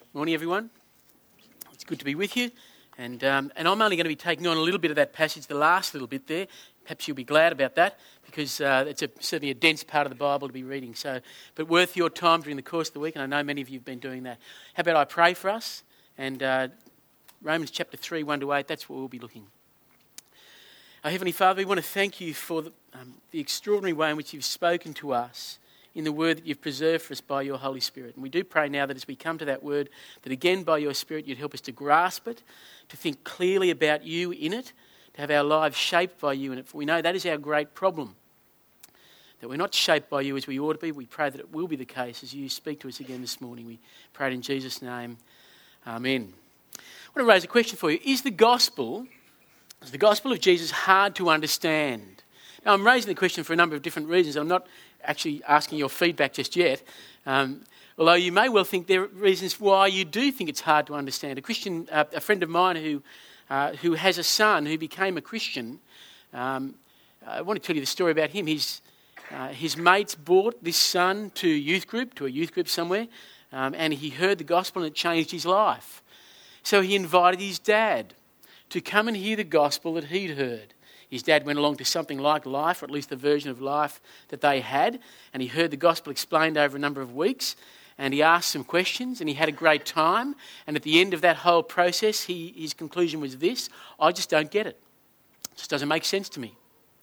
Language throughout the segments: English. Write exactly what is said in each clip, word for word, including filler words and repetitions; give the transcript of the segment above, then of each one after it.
Morning, everyone. It's good to be with you. And um, and I'm only going to be taking on a little bit of that passage, the last little bit there. Perhaps you'll be glad about that, because uh, it's a, certainly a dense part of the Bible to be reading. So, but worth your time during the course of the week, and I know many of you have been doing that. How about I pray for us? And uh, Romans chapter three, one to eight, that's what we'll be looking. Our Heavenly Father, we want to thank you for the, um, the extraordinary way in which you've spoken to us in the word that you've preserved for us by your Holy Spirit. And we do pray now that as we come to that word, that again by your Spirit you'd help us to grasp it, to think clearly about you in it, to have our lives shaped by you in it. For we know that is our great problem, that we're not shaped by you as we ought to be. We pray that it will be the case as you speak to us again this morning. We pray it in Jesus' name. Amen. I want to raise a question for you. Is the gospel, is the gospel of Jesus hard to understand? Now, I'm raising the question for a number of different reasons. I'm not actually asking your feedback just yet, um, although you may well think there are reasons why you do think it's hard to understand. A Christian, uh, a friend of mine who uh, who has a son who became a Christian, um, I want to tell you the story about him. His, uh, his mates brought this son to youth group, to a youth group somewhere, um, and he heard the gospel and it changed his life. So he invited his dad to come and hear the gospel that he'd heard. His dad went along to something like Life, or at least the version of Life that they had, and he heard the gospel explained over a number of weeks, and he asked some questions, and he had a great time, and at the end of that whole process, he, his conclusion was this: I just don't get it. It just doesn't make sense to me.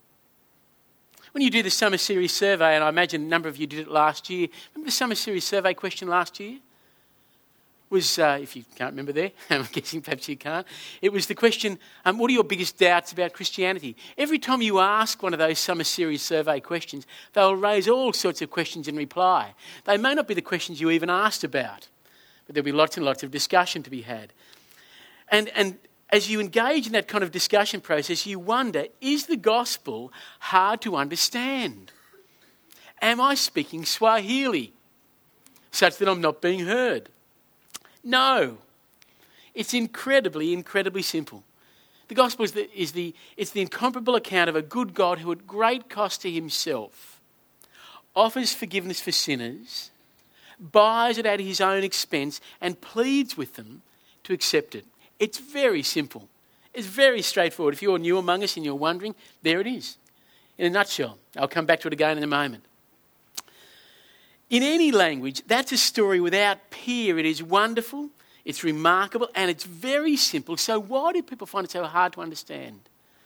When you do the Summer Series survey, and I imagine a number of you did it last year, remember the Summer Series survey question last year? was, uh, if you can't remember there, I'm guessing perhaps you can't, it was the question, um, what are your biggest doubts about Christianity? Every time you ask one of those Summer Series survey questions, they'll raise all sorts of questions in reply. They may not be the questions you even asked about, but there'll be lots and lots of discussion to be had. And, and as you engage in that kind of discussion process, you wonder, is the gospel hard to understand? Am I speaking Swahili such that I'm not being heard? No, it's incredibly, incredibly simple. The gospel is the, is the, it's the incomparable account of a good God who at great cost to himself offers forgiveness for sinners, buys it at his own expense and pleads with them to accept it. It's very simple. It's very straightforward. If you're new among us and you're wondering, there it is, in a nutshell. I'll come back to it again in a moment. In any language, that's a story without peer. It is wonderful, it's remarkable, and it's very simple. So why do people find it so hard to understand?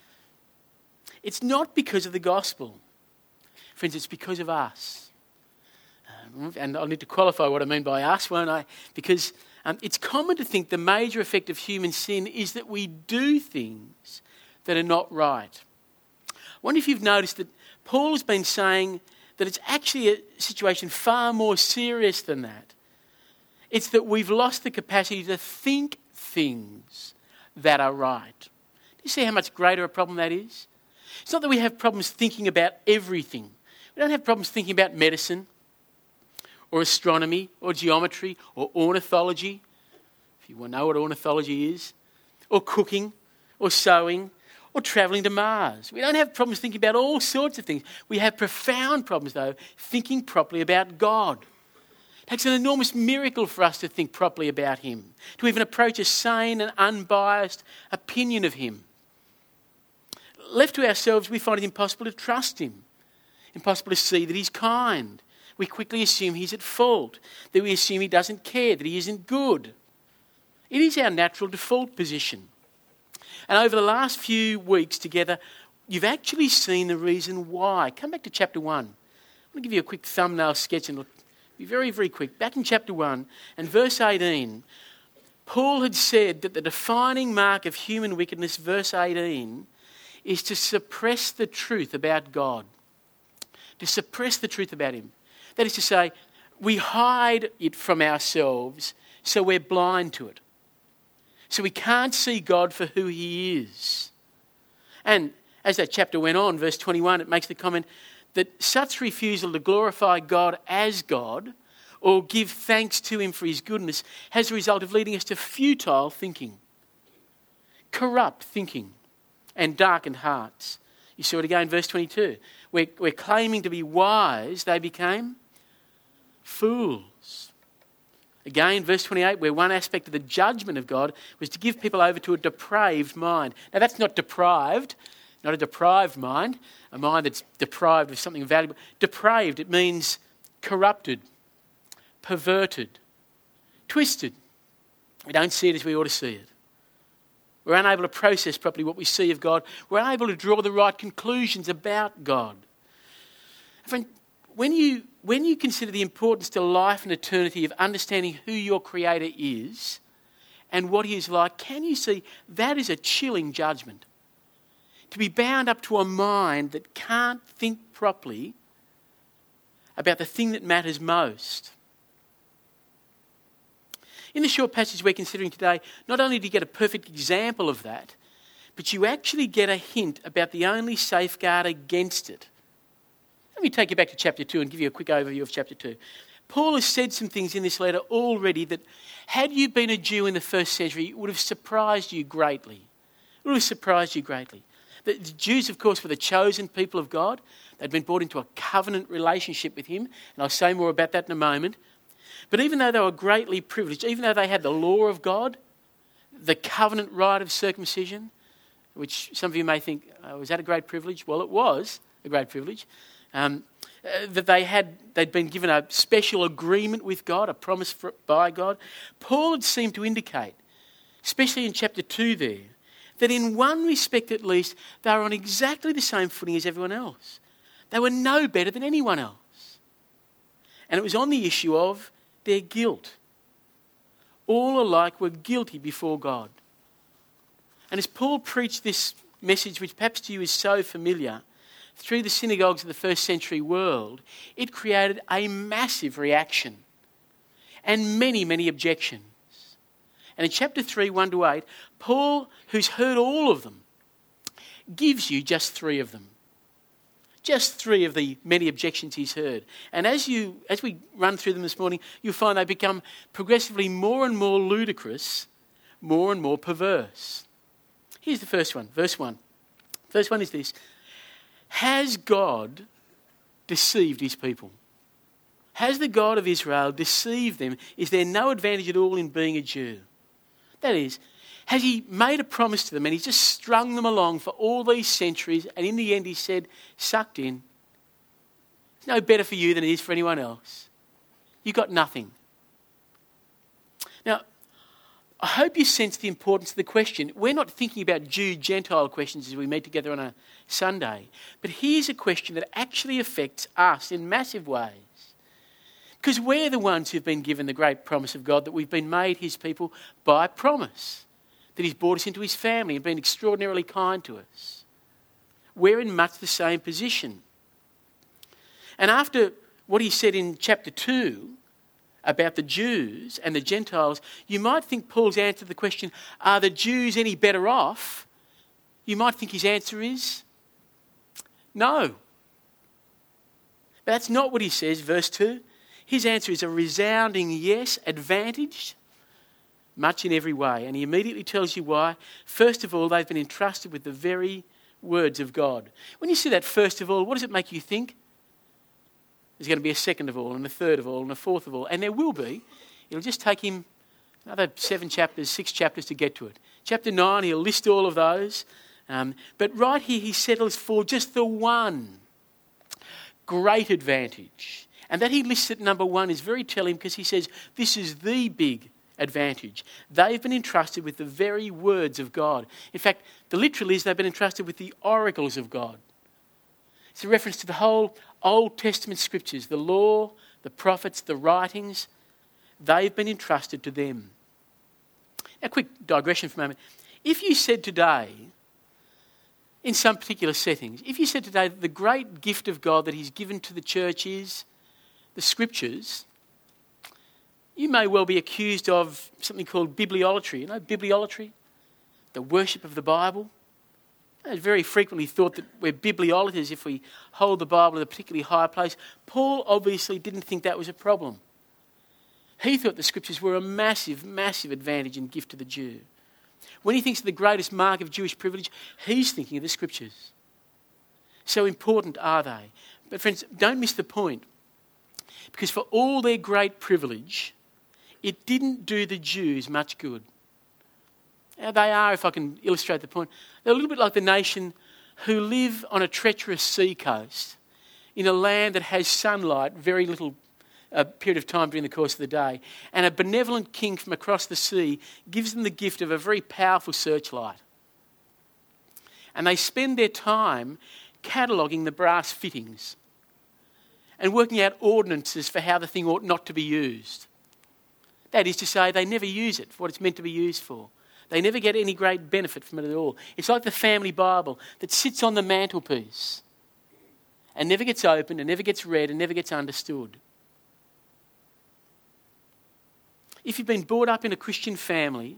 It's not because of the gospel. Friends, it's because of us. Um, and I'll need to qualify what I mean by us, won't I? Because um, it's common to think the major effect of human sin is that we do things that are not right. I wonder if you've noticed that Paul has been saying that it's actually a situation far more serious than that. It's that we've lost the capacity to think things that are right. Do you see how much greater a problem that is? It's not that we have problems thinking about everything. We don't have problems thinking about medicine or astronomy or geometry or ornithology, if you want to know what ornithology is, or cooking or sewing, or travelling to Mars. We don't have problems thinking about all sorts of things. We have profound problems, though, thinking properly about God. It takes an enormous miracle for us to think properly about him, to even approach a sane and unbiased opinion of him. Left to ourselves, we find it impossible to trust him, impossible to see that he's kind. We quickly assume he's at fault, that we assume he doesn't care, that he isn't good. It is our natural default position. And over the last few weeks together, you've actually seen the reason why. Come back to chapter one. I'm going to give you a quick thumbnail sketch and it'll be very, very quick. Back in chapter one and verse eighteen, Paul had said that the defining mark of human wickedness, verse eighteen, is to suppress the truth about God. To suppress the truth about him. That is to say, we hide it from ourselves so we're blind to it. So we can't see God for who he is. And as that chapter went on, verse twenty-one, it makes the comment that such refusal to glorify God as God or give thanks to him for his goodness has the result of leading us to futile thinking, corrupt thinking, and darkened hearts. You saw it again in verse twenty-two. We're, we're claiming to be wise, they became fools. Again, verse twenty-eight, where one aspect of the judgment of God was to give people over to a depraved mind. Now, that's not deprived, not a deprived mind, a mind that's deprived of something valuable. Depraved, it means corrupted, perverted, twisted. We don't see it as we ought to see it. We're unable to process properly what we see of God. We're unable to draw the right conclusions about God. Friend, when you, when you consider the importance to life and eternity of understanding who your Creator is and what He is like, can you see that is a chilling judgment? To be bound up to a mind that can't think properly about the thing that matters most. In the short passage we're considering today, not only do you get a perfect example of that, but you actually get a hint about the only safeguard against it. Let me take you back to chapter two and give you a quick overview of chapter two. Paul has said some things in this letter already that, had you been a Jew in the first century, would have surprised you greatly. It would have surprised you greatly. The Jews, of course, were the chosen people of God. They'd been brought into a covenant relationship with Him, and I'll say more about that in a moment. But even though they were greatly privileged, even though they had the law of God, the covenant rite of circumcision, which some of you may think, oh, was that a great privilege? Well, it was a great privilege. Um, uh, that they had, they'd been given a special agreement with God, a promise for, by God. Paul had seemed to indicate, especially in chapter two there, that in one respect at least, they were on exactly the same footing as everyone else. They were no better than anyone else. And it was on the issue of their guilt. All alike were guilty before God. And as Paul preached this message, which perhaps to you is so familiar, through the synagogues of the first century world, it created a massive reaction and many, many objections. And in chapter three, one to eight, Paul, who's heard all of them, gives you just three of them. Just three of the many objections he's heard. And as you, as we run through them this morning, you'll find they become progressively more and more ludicrous, more and more perverse. Here's the first one, verse one. First one is this: has God deceived His people? Has the God of Israel deceived them? Is there no advantage at all in being a Jew? That is, has He made a promise to them and He's just strung them along for all these centuries, and in the end He said, sucked in, it's no better for you than it is for anyone else. You got nothing. Now, I hope you sense the importance of the question. We're not thinking about Jew-Gentile questions as we meet together on a Sunday, but here's a question that actually affects us in massive ways. Because we're the ones who've been given the great promise of God that we've been made His people by promise, that He's brought us into His family and been extraordinarily kind to us. We're in much the same position. And after what he said in chapter two about the Jews and the Gentiles, you might think Paul's answer to the question, are the Jews any better off? You might think his answer is no. But that's not what he says, verse two. His answer is a resounding yes, advantaged, much in every way. And he immediately tells you why. First of all, they've been entrusted with the very words of God. When you see that first of all, what does it make you think? There's going to be a second of all, and a third of all, and a fourth of all. And there will be. It'll just take him another seven chapters, six chapters to get to it. Chapter nine, he'll list all of those. Um, but right here, he settles for just the one great advantage. And that he lists at number one is very telling, because he says this is the big advantage. They've been entrusted with the very words of God. In fact, the literal is they've been entrusted with the oracles of God. It's a reference to the whole Old Testament scriptures, the law, the prophets, the writings. They've been entrusted to them. Now, quick digression for a moment. If you said today, in some particular settings, if you said today that the great gift of God that He's given to the church is the scriptures, you may well be accused of something called bibliolatry. You know, bibliolatry, the worship of the Bible. It's very frequently thought that we're bibliolaters if we hold the Bible in a particularly high place. Paul obviously didn't think that was a problem. He thought the scriptures were a massive, massive advantage and gift to the Jew. When he thinks of the greatest mark of Jewish privilege, he's thinking of the scriptures. So important are they. But friends, don't miss the point. Because for all their great privilege, it didn't do the Jews much good. Now they are, if I can illustrate the point, they're a little bit like the nation who live on a treacherous sea coast in a land that has sunlight very little uh, period of time during the course of the day. And a benevolent king from across the sea gives them the gift of a very powerful searchlight. And they spend their time cataloguing the brass fittings and working out ordinances for how the thing ought not to be used. That is to say, they never use it for what it's meant to be used for. They never get any great benefit from it at all. It's like the family Bible that sits on the mantelpiece and never gets opened and never gets read and never gets understood. If you've been brought up in a Christian family,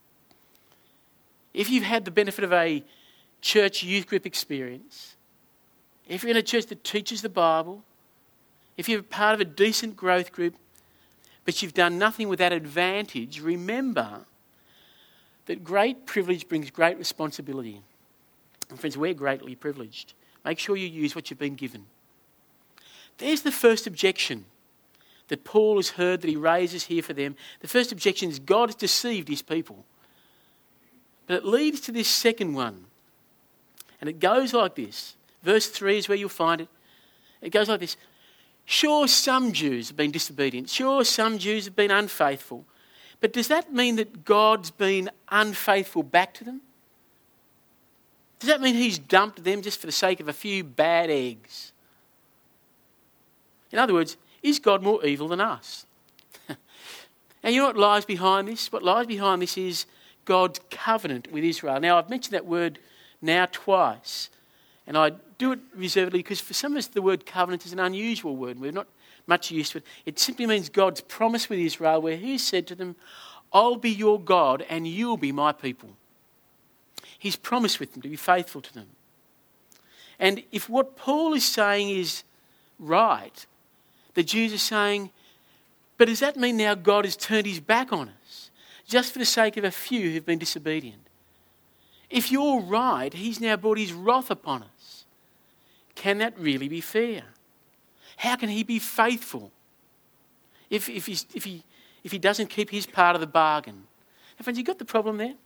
if you've had the benefit of a church youth group experience, if you're in a church that teaches the Bible, if you're part of a decent growth group, but you've done nothing with that advantage, remember that great privilege brings great responsibility. And friends, we're greatly privileged. Make sure you use what you've been given. There's the first objection that Paul has heard that he raises here for them. The first objection is God has deceived his people. But it leads to this second one. And it goes like this. Verse three is where you'll find it. It goes like this. Sure, some Jews have been disobedient. Sure, some Jews have been unfaithful. But does that mean that God's been unfaithful back to them? Does that mean he's dumped them just for the sake of a few bad eggs? In other words, is God more evil than us? Now, you know what lies behind this? What lies behind this is God's covenant with Israel. Now, I've mentioned that word now twice, and I do it reservedly because for some of us the word covenant is an unusual word. We're not much used to it. It simply means God's promise with Israel where he said to them, I'll be your God and you'll be my people. He's promised with them to be faithful to them. And if what Paul is saying is right, the Jews are saying, but does that mean now God has turned his back on us just for the sake of a few who've been disobedient? If you're right, he's now brought his wrath upon us. Can that really be fair? How can he be faithful if, if, he's, if, he, if he doesn't keep his part of the bargain? Now, friends, you got the problem there?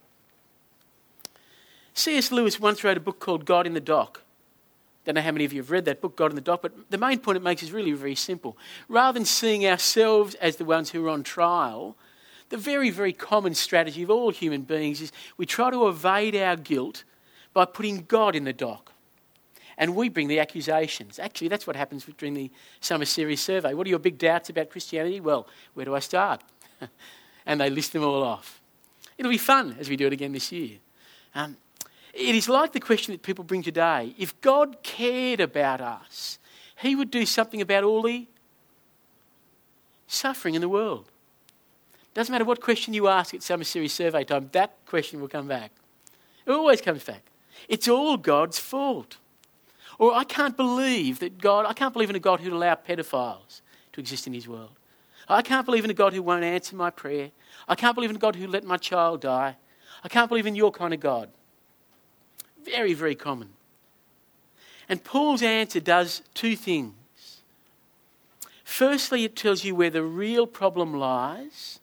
C S Lewis once wrote a book called God in the Dock. Don't know how many of you have read that book, God in the Dock, but the main point it makes is really very simple. Rather than seeing ourselves as the ones who are on trial, the very, very common strategy of all human beings is we try to evade our guilt by putting God in the dock. And we bring the accusations. Actually, that's what happens during the summer series survey. What are your big doubts about Christianity? Well, where do I start? And they list them all off. It'll be fun as we do it again this year. Um, it is like the question that people bring today. If God cared about us, he would do something about all the suffering in the world. Doesn't matter what question you ask at summer series survey time, that question will come back. It always comes back. It's all God's fault. Or I can't believe that God, I can't believe in a God who'd allow pedophiles to exist in his world. I can't believe in a God who won't answer my prayer. I can't believe in a God who let my child die. I can't believe in your kind of God. Very, very common. And Paul's answer does two things. Firstly, it tells you where the real problem lies.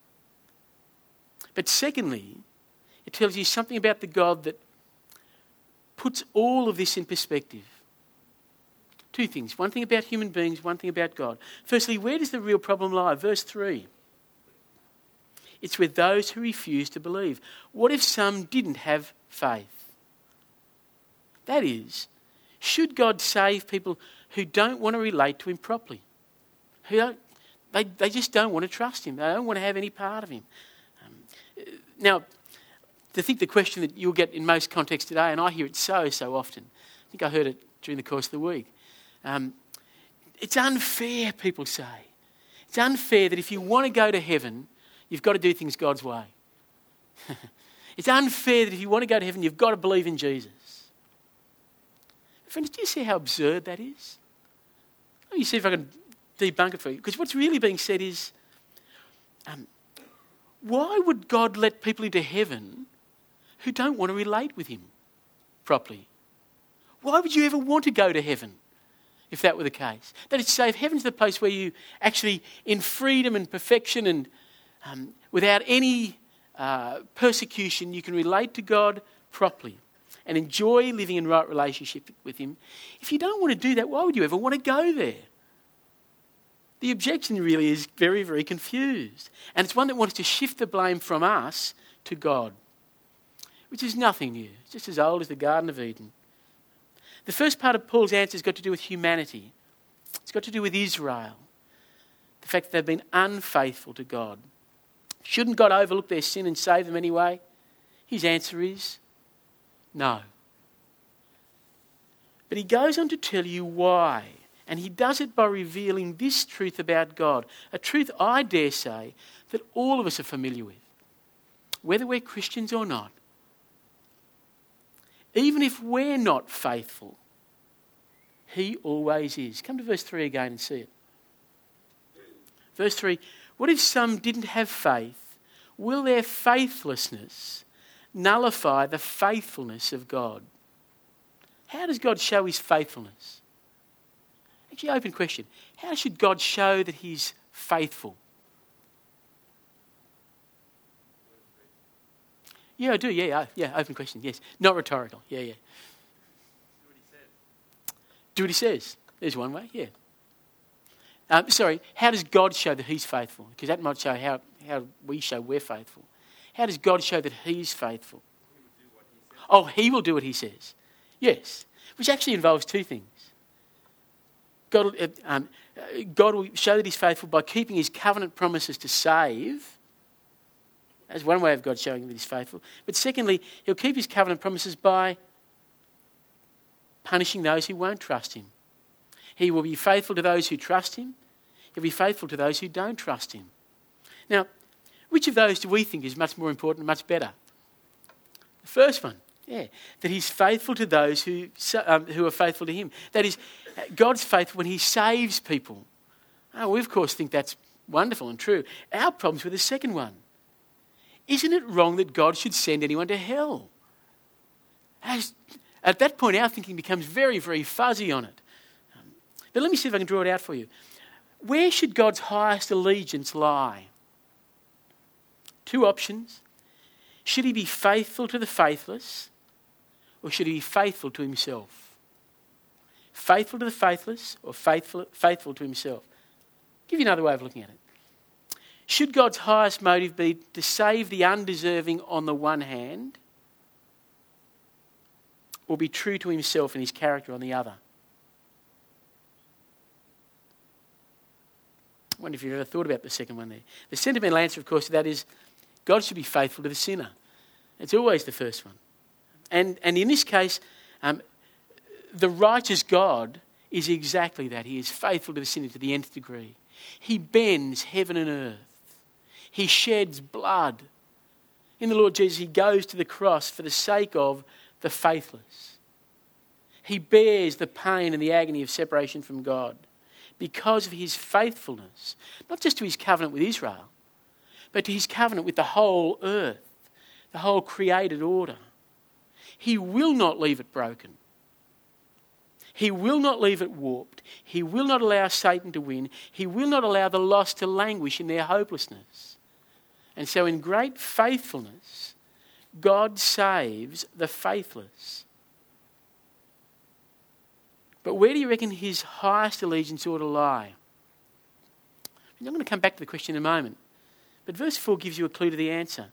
But secondly, it tells you something about the God that puts all of this in perspective. Two things. One thing about human beings, one thing about God. Firstly, where does the real problem lie? Verse three. It's with those who refuse to believe. What if some didn't have faith? That is, should God save people who don't want to relate to him properly? Who don't, they, they just don't want to trust him. They don't want to have any part of him. Um, now, to think the question that you'll get in most contexts today, and I hear it so, so often. I think I heard it during the course of the week. Um, it's unfair, people say. It's unfair that if you want to go to heaven, you've got to do things God's way. It's unfair that if you want to go to heaven, you've got to believe in Jesus. Friends, do you see how absurd that is? Let me see if I can debunk it for you. Because what's really being said is, um, why would God let people into heaven who don't want to relate with him properly? Why would you ever want to go to heaven if that were the case? That is to say, if heaven's the place where you actually, in freedom and perfection and um, without any uh, persecution, you can relate to God properly and enjoy living in right relationship with him. If you don't want to do that, why would you ever want to go there? The objection really is very, very confused. And it's one that wants to shift the blame from us to God, which is nothing new. It's just as old as the Garden of Eden. The first part of Paul's answer has got to do with humanity. It's got to do with Israel. The fact that they've been unfaithful to God. Shouldn't God overlook their sin and save them anyway? His answer is no. But he goes on to tell you why. And he does it by revealing this truth about God. A truth, I dare say, that all of us are familiar with. Whether we're Christians or not. Even if we're not faithful, he always is. Come to verse three again and see it. Verse three, what if some didn't have faith? Will their faithlessness nullify the faithfulness of God? How does God show his faithfulness? Actually, open question. How should God show that he's faithful? Yeah, I do. Yeah, yeah, yeah. Open question. Yes, not rhetorical. Yeah, yeah. Do what he says. Do what he says. There's one way. Yeah. Um, sorry. How does God show that he's faithful? Because that might show how how we show we're faithful. How does God show that he's faithful? He will do what he says. Oh, he will do what he says. Yes, which actually involves two things. God, uh, um, God will show that he's faithful by keeping his covenant promises to save. That's one way of God showing that he's faithful. But secondly, he'll keep his covenant promises by punishing those who won't trust him. He will be faithful to those who trust him. He'll be faithful to those who don't trust him. Now, which of those do we think is much more important and much better? The first one, yeah, that he's faithful to those who, um, who are faithful to him. That is, God's faithful when he saves people. Oh, we of course think that's wonderful and true. Our problem's with the second one. Isn't it wrong that God should send anyone to hell? As, at that point, our thinking becomes very, very fuzzy on it. Um, but let me see if I can draw it out for you. Where should God's highest allegiance lie? Two options. Should he be faithful to the faithless, or should he be faithful to himself? Faithful to the faithless, or faithful, faithful to himself? I'll give you another way of looking at it. Should God's highest motive be to save the undeserving on the one hand, or be true to himself and his character on the other? I wonder if you've ever thought about the second one there. The sentimental answer, of course, to that is God should be faithful to the sinner. It's always the first one. And, and in this case, um, the righteous God is exactly that. He is faithful to the sinner to the nth degree. He bends heaven and earth. He sheds blood. In the Lord Jesus, he goes to the cross for the sake of the faithless. He bears the pain and the agony of separation from God because of his faithfulness, not just to his covenant with Israel, but to his covenant with the whole earth, the whole created order. He will not leave it broken. He will not leave it warped. He will not allow Satan to win. He will not allow the lost to languish in their hopelessness. And so in great faithfulness, God saves the faithless. But where do you reckon his highest allegiance ought to lie? I'm going to come back to the question in a moment. But verse four gives you a clue to the answer.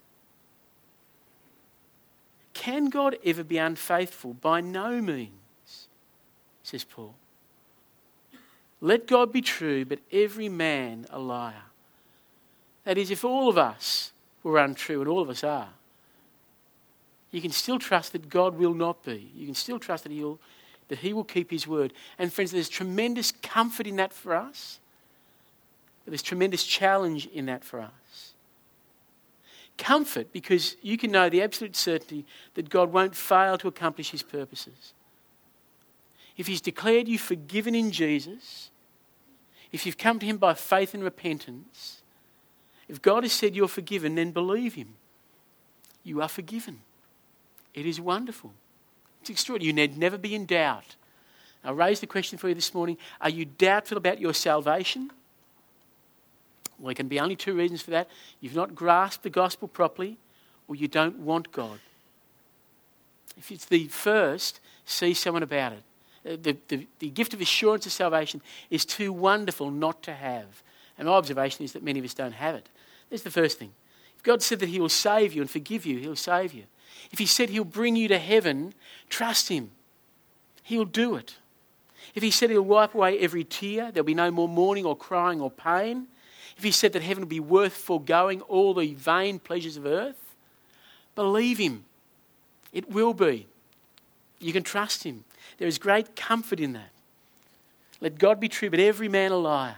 Can God ever be unfaithful? By no means, says Paul. Let God be true, but every man a liar. That is, if all of us were untrue, and all of us are, you can still trust that God will not be. You can still trust that he'll, that he will keep his word. And friends, there's tremendous comfort in that for us. But there's tremendous challenge in that for us. Comfort because you can know the absolute certainty that God won't fail to accomplish his purposes. If he's declared you forgiven in Jesus, if you've come to him by faith and repentance, if God has said you're forgiven, then believe him. You are forgiven. It is wonderful. It's extraordinary. You need never be in doubt. I raise the question for you this morning. Are you doubtful about your salvation? Well, there can be only two reasons for that. You've not grasped the gospel properly, or you don't want God. If it's the first, see someone about it. Uh, The, the, the gift of assurance of salvation is too wonderful not to have. And my observation is that many of us don't have it. There's the first thing. If God said that he will save you and forgive you, he'll save you. If he said he'll bring you to heaven, trust him. He'll do it. If he said he'll wipe away every tear, there'll be no more mourning or crying or pain. If he said that heaven will be worth foregoing all the vain pleasures of earth, believe him. It will be. You can trust him. There is great comfort in that. Let God be true, but every man a liar.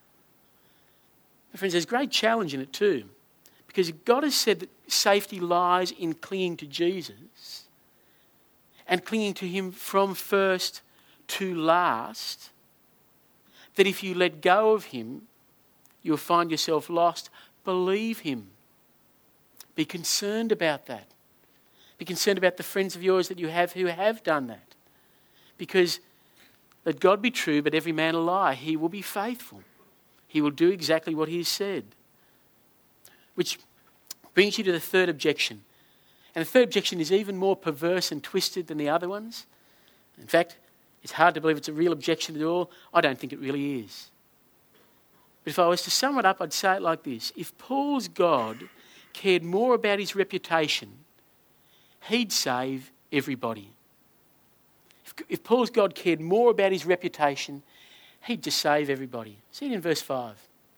My friends, there's great challenge in it too. Because God has said that safety lies in clinging to Jesus and clinging to him from first to last, that if you let go of him, you'll find yourself lost. Believe him. Be concerned about that. Be concerned about the friends of yours that you have who have done that. Because let God be true, but every man a liar. He will be faithful. He will do exactly what he has said. Which brings you to the third objection. And the third objection is even more perverse and twisted than the other ones. In fact, it's hard to believe it's a real objection at all. I don't think it really is. But if I was to sum it up, I'd say it like this. If Paul's God cared more about his reputation, he'd save everybody. If, if Paul's God cared more about his reputation, he'd just save everybody. See it in verse five.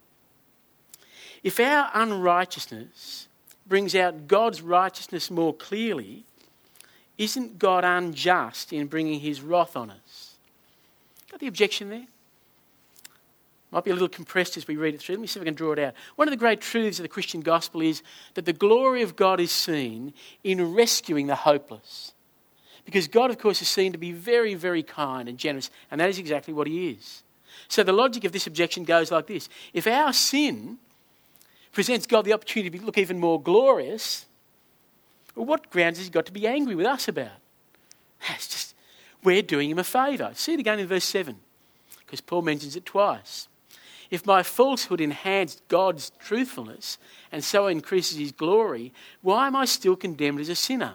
If our unrighteousness brings out God's righteousness more clearly, isn't God unjust in bringing his wrath on us? Got the objection there? Might be a little compressed as we read it through. Let me see if I can draw it out. One of the great truths of the Christian gospel is that the glory of God is seen in rescuing the hopeless. Because God, of course, is seen to be very, very kind and generous, and that is exactly what he is. So the logic of this objection goes like this. If our sin presents God the opportunity to look even more glorious, well, what grounds has he got to be angry with us about? It's just, we're doing him a favour. See it again in verse seven, because Paul mentions it twice. If my falsehood enhanced God's truthfulness and so increases his glory, why am I still condemned as a sinner?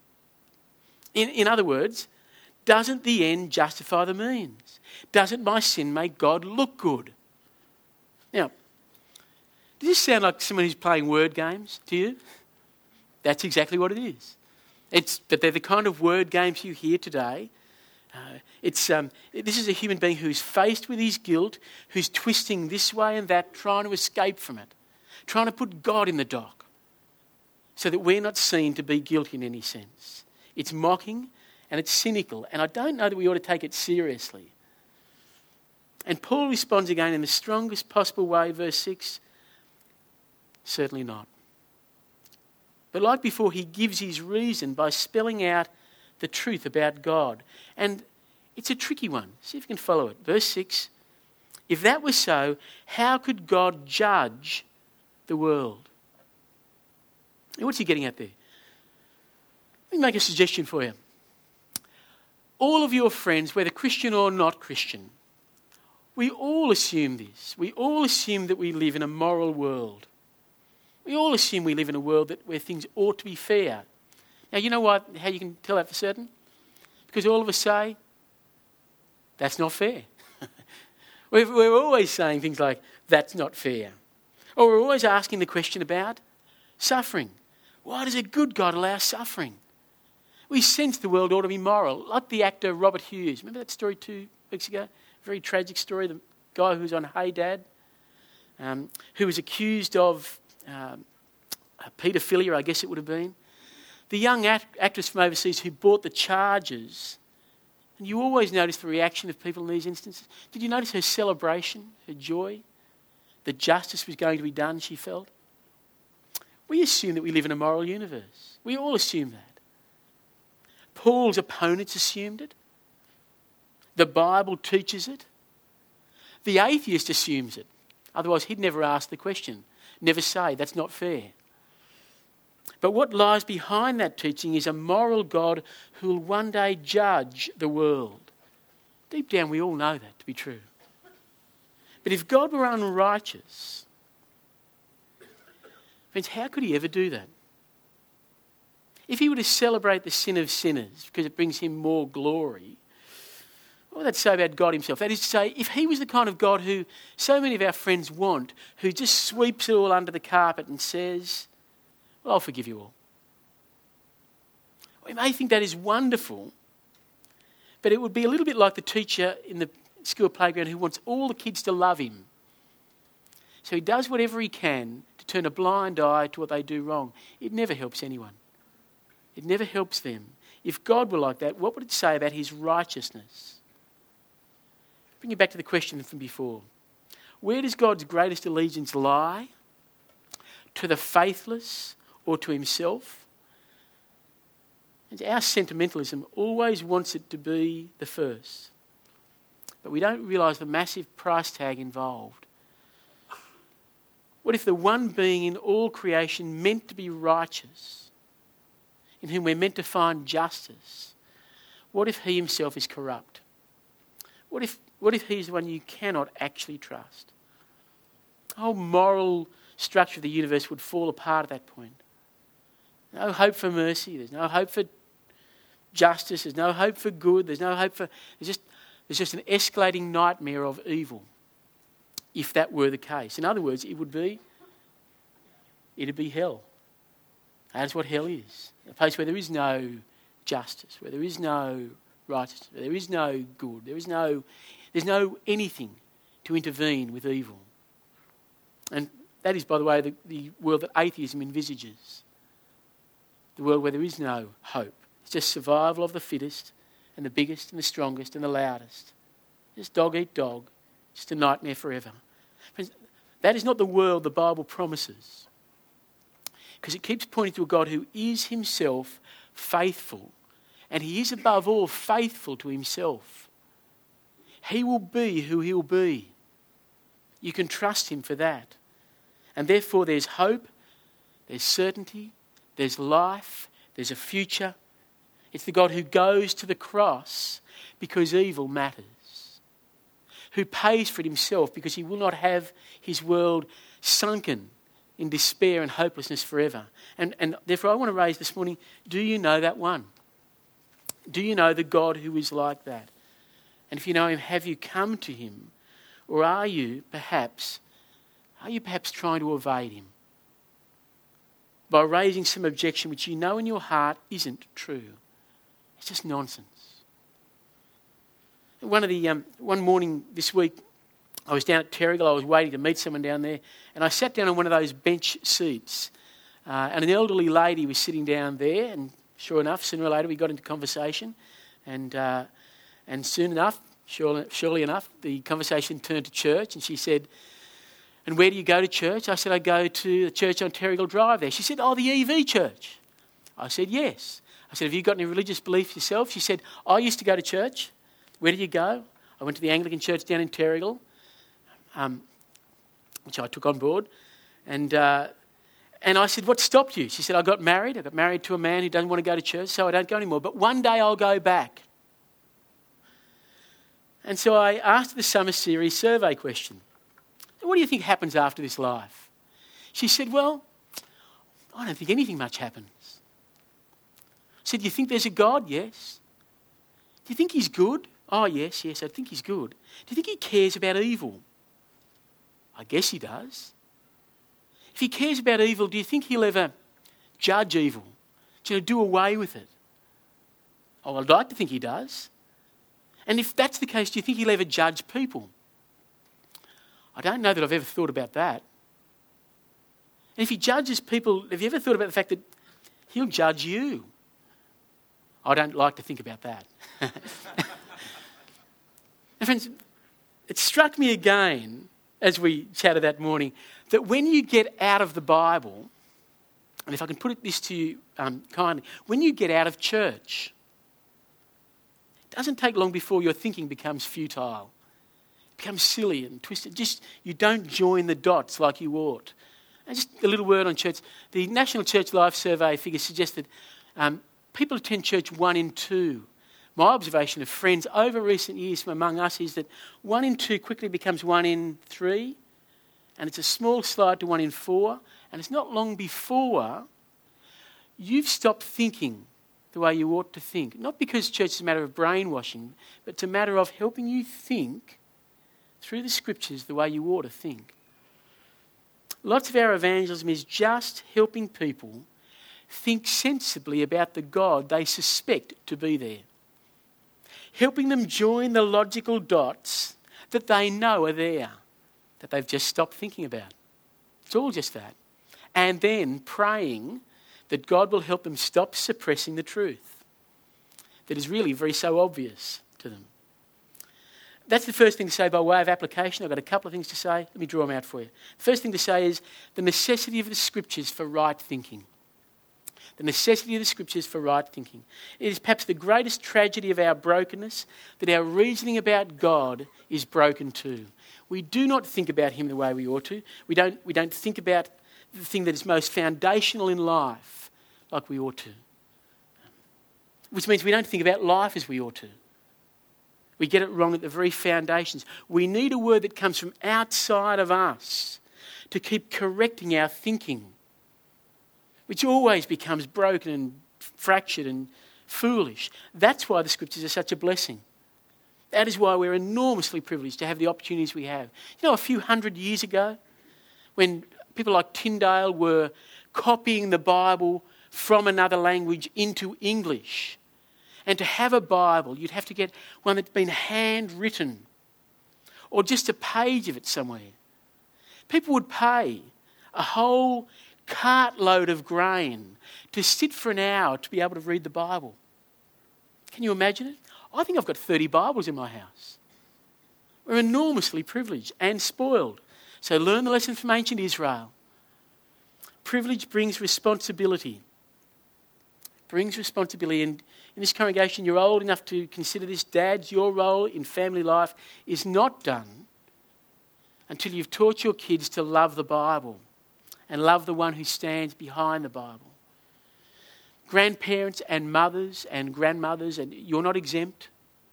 In, in other words, doesn't the end justify the means? Doesn't my sin make God look good? Now, does this sound like someone who's playing word games to you? That's exactly what it is. It's that they're the kind of word games you hear today. Uh, it's um, this is a human being who's faced with his guilt, who's twisting this way and that, trying to escape from it, trying to put God in the dock so that we're not seen to be guilty in any sense. It's mocking and it's cynical, and I don't know that we ought to take it seriously. And Paul responds again in the strongest possible way, verse six, certainly not. But like before, he gives his reason by spelling out the truth about God. And it's a tricky one. See if you can follow it. Verse six, if that was so, how could God judge the world? And what's he getting at there? Let me make a suggestion for you. All of your friends, whether Christian or not Christian, we all assume this. We all assume that we live in a moral world. We all assume we live in a world that, where things ought to be fair. Now, you know what? How you can tell that for certain? Because all of us say, that's not fair. we're, we're always saying things like, that's not fair. Or we're always asking the question about suffering. Why does a good God allow suffering? We sense the world ought to be moral. Like the actor Robert Hughes. Remember that story two weeks ago? Very tragic story. The guy who was on Hey Dad, um, who was accused of um, paedophilia, I guess it would have been. The young act- actress from overseas who brought the charges. And you always notice the reaction of people in these instances. Did you notice her celebration, her joy? That justice was going to be done, she felt. We assume that we live in a moral universe. We all assume that. Paul's opponents assumed it. The Bible teaches it. The atheist assumes it. Otherwise, he'd never ask the question. Never say, that's not fair. But what lies behind that teaching is a moral God who will one day judge the world. Deep down, we all know that to be true. But if God were unrighteous, Friends, how could he ever do that? If he were to celebrate the sin of sinners because it brings him more glory, what would that say about God himself? That is to say, if he was the kind of God who so many of our friends want, who just sweeps it all under the carpet and says, well, I'll forgive you all. We may think that is wonderful, but it would be a little bit like the teacher in the school playground who wants all the kids to love him. So he does whatever he can to turn a blind eye to what they do wrong. It never helps anyone. It never helps them. If God were like that, what would it say about his righteousness? Bring you back to the question from before. Where does God's greatest allegiance lie? To the faithless or to himself? And our sentimentalism always wants it to be the first. But we don't realise the massive price tag involved. What if the one being in all creation meant to be righteous, in whom we're meant to find justice, what if he himself is corrupt? What if, what if he's the one you cannot actually trust? The whole moral structure of the universe would fall apart at that point. No hope for mercy, there's no hope for justice, there's no hope for good, there's no hope for... There's just, there's just an escalating nightmare of evil, if that were the case. In other words, it would be, it'd be hell. That's what hell is. A place where there is no justice, where there is no righteousness, where there is no good, there is no, there's no anything to intervene with evil. And that is, by the way, the, the world that atheism envisages. The world where there is no hope. It's just survival of the fittest and the biggest and the strongest and the loudest. Just dog eat dog. Just a nightmare forever. Friends, that is not the world the Bible promises. Because it keeps pointing to a God who is himself faithful. And he is above all faithful to himself. He will be who he will be. You can trust him for that. And therefore there's hope, there's certainty, there's life, there's a future. It's the God who goes to the cross because evil matters. Who pays for it himself because he will not have his world sunken in despair and hopelessness forever. And, and therefore I want to raise this morning, do you know that one? Do you know the God who is like that? And if you know him, have you come to him? Or are you perhaps, are you perhaps trying to evade him? By raising some objection which you know in your heart isn't true. It's just nonsense. One of the um, one morning this week, I was down at Terrigal. I was waiting to meet someone down there, and I sat down on one of those bench seats. Uh, and an elderly lady was sitting down there, and sure enough, sooner or later we got into conversation, and uh, and soon enough, surely, surely enough, the conversation turned to church, and she said, "And where do you go to church?" I said, "I go to the church on Terrigal Drive there." She said, "Oh, the E V church." I said, "Yes." I said, "Have you got any religious belief yourself?" She said, "I used to go to church." "Where did you go?" "I went to the Anglican church down in Terrigal," um, which I took on board. And uh, and I said, "What stopped you?" She said, "I got married. I got married to a man who doesn't want to go to church, so I don't go anymore. But one day I'll go back." And so I asked the summer series survey question. "What do you think happens after this life?" She said, "Well, I don't think anything much happens." I said, "Do you think there's a God?" "Yes." "Do you think he's good?" "Oh, yes, yes, I think he's good." "Do you think he cares about evil?" "I guess he does." "If he cares about evil, do you think he'll ever judge evil? Do you know, do away with it?" "Oh, I'd like to think he does." "And if that's the case, do you think he'll ever judge people?" "I don't know that I've ever thought about that." "And if he judges people, have you ever thought about the fact that he'll judge you?" "I don't like to think about that." And friends, it struck me again as we chatted that morning that when you get out of the Bible, and if I can put it this to you um, kindly, when you get out of church, it doesn't take long before your thinking becomes futile. It becomes silly and twisted. Just you don't join the dots like you ought. And just a little word on church. The National Church Life Survey figures suggest that um, people attend church one in two. My observation of friends over recent years from among us is that one in two quickly becomes one in three, and it's a small slide to one in four, And it's not long before you've stopped thinking the way you ought to think. Not because church is a matter of brainwashing, but it's a matter of helping you think through the scriptures the way you ought to think. Lots of our evangelism is just helping people think sensibly about the God they suspect to be there. Helping them join the logical dots that they know are there, that they've just stopped thinking about. It's all just that. And then praying that God will help them stop suppressing the truth that is really very so obvious to them. That's the first thing to say by way of application. I've got a couple of things to say. Let me draw them out for you. The first thing to say is the necessity of the scriptures for right thinking. The necessity of the scriptures for right thinking. It is perhaps the greatest tragedy of our brokenness that our reasoning about God is broken too. We do not think about him the way we ought to. We don't, we don't think about the thing that is most foundational in life like we ought to. Which means we don't think about life as we ought to. We get it wrong at the very foundations. We need a word that comes from outside of us to keep correcting our thinking, which always becomes broken and fractured and foolish. That's why the scriptures are such a blessing. That is why we're enormously privileged to have the opportunities we have. You know, a few hundred years ago, when people like Tyndale were copying the Bible from another language into English, and to have a Bible, you'd have to get one that's been handwritten or just a page of it somewhere. People would pay a whole cartload of grain to sit for an hour to be able to read the Bible. Can you imagine it? I think I've got thirty Bibles in my house. We're enormously privileged and spoiled. So learn the lesson from ancient Israel. Privilege brings responsibility. Brings responsibility. And in this congregation, you're old enough to consider this. Dads, your role in family life is not done until you've taught your kids to love the Bible and love the one who stands behind the Bible. Grandparents and mothers and grandmothers, and you're not exempt.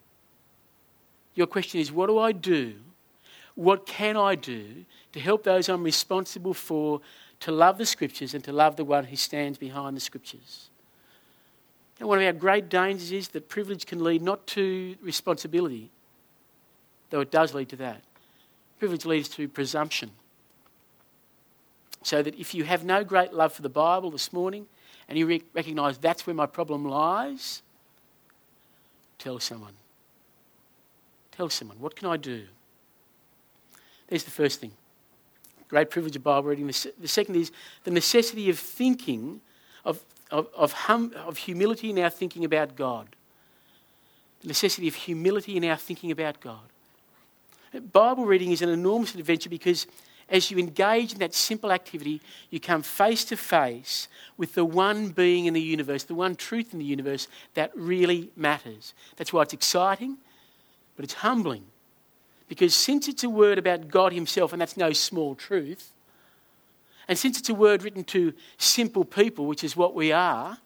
Your question is, what do I do? What can I do to help those I'm responsible for to love the scriptures and to love the one who stands behind the scriptures? And one of our great dangers is that privilege can lead not to responsibility, though it does lead to that. Privilege leads to presumption. So that if you have no great love for the Bible this morning and you re- recognise that's where my problem lies, tell someone. Tell someone, what can I do? There's the first thing. Great privilege of Bible reading. The, se- the second is the necessity of thinking, of Of, of, hum, of humility in our thinking about God. The necessity of humility in our thinking about God. Bible reading is an enormous adventure because as you engage in that simple activity, you come face to face with the one being in the universe, the one truth in the universe that really matters. That's why it's exciting, but it's humbling. Because since it's a word about God himself, and that's no small truth, and since it's a word written to simple people, which is what we are,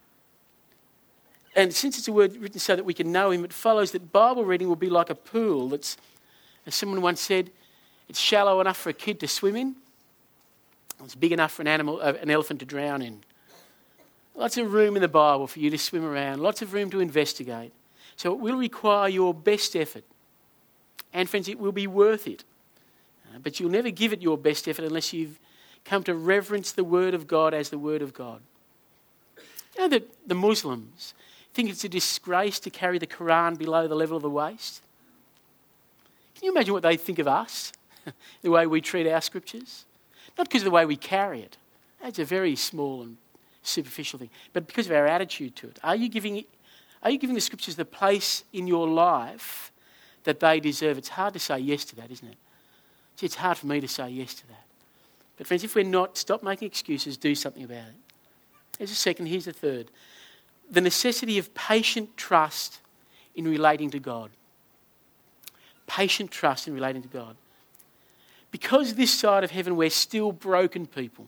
and since it's a word written so that we can know him, it follows that Bible reading will be like a pool that's, as someone once said, it's shallow enough for a kid to swim in. It's big enough for an animal, uh, an elephant to drown in. Lots of room in the Bible for you to swim around. Lots of room to investigate. So it will require your best effort. And friends, it will be worth it. Uh, but you'll never give it your best effort unless you've come to reverence the Word of God as the Word of God. You know that the Muslims think it's a disgrace to carry the Quran below the level of the waist? Can you imagine what they think of us, the way we treat our scriptures? Not because of the way we carry it. That's a very small and superficial thing. But because of our attitude to it. Are you giving, are you giving the scriptures the place in your life that they deserve? It's hard to say yes to that, isn't it? See, it's hard for me to say yes to that. But friends, if we're not, stop making excuses, do something about it. Here's a second, here's a third. The necessity of patient trust in relating to God. Patient trust in relating to God. Because this side of heaven we're still broken people.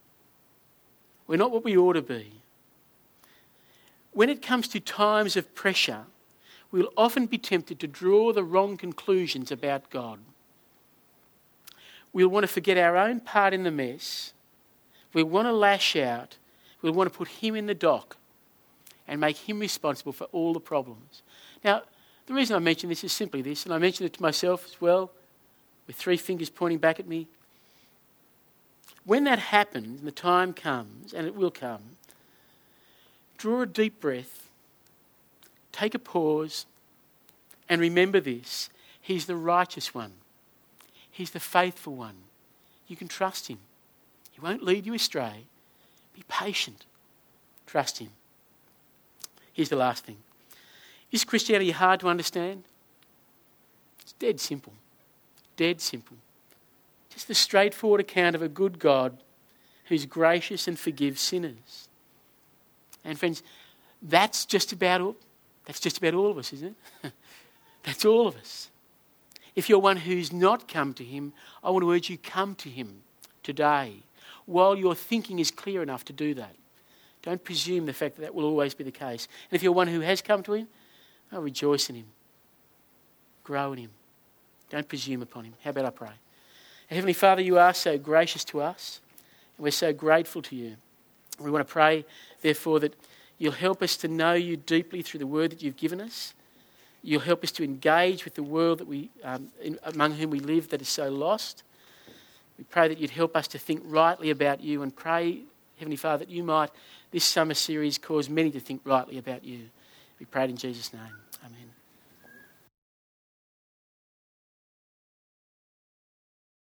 We're not what we ought to be. When it comes to times of pressure, we'll often be tempted to draw the wrong conclusions about God. We'll want to forget our own part in the mess We want to lash out. We want to put him in the dock and make him responsible for all the problems. Now, the reason I mention this is simply this, and I mention it to myself as well, with three fingers pointing back at me. When that happens, and the time comes, and it will come, draw a deep breath, take a pause, and remember this. He's the righteous one. He's the faithful one. You can trust him. He won't lead you astray. Be patient. Trust him. Here's the last thing. Is Christianity hard to understand? It's dead simple. Dead simple. Just the straightforward account of a good God who's gracious and forgives sinners. And friends, that's just about all, that's just about all of us, isn't it? That's all of us. If you're one who's not come to him, I want to urge you, come to him today while your thinking is clear enough to do that. Don't presume the fact that that will always be the case. And if you're one who has come to him, oh, rejoice in him. Grow in him. Don't presume upon him. How about I pray? Heavenly Father, you are so gracious to us, and we're so grateful to you. We want to pray, therefore, that you'll help us to know you deeply through the word that you've given us. You'll help us to engage with the world that we, um, in, among whom we live that is so lost. We pray that you'd help us to think rightly about you, and pray, Heavenly Father, that you might, this summer series, cause many to think rightly about you. We pray it in Jesus' name. Amen.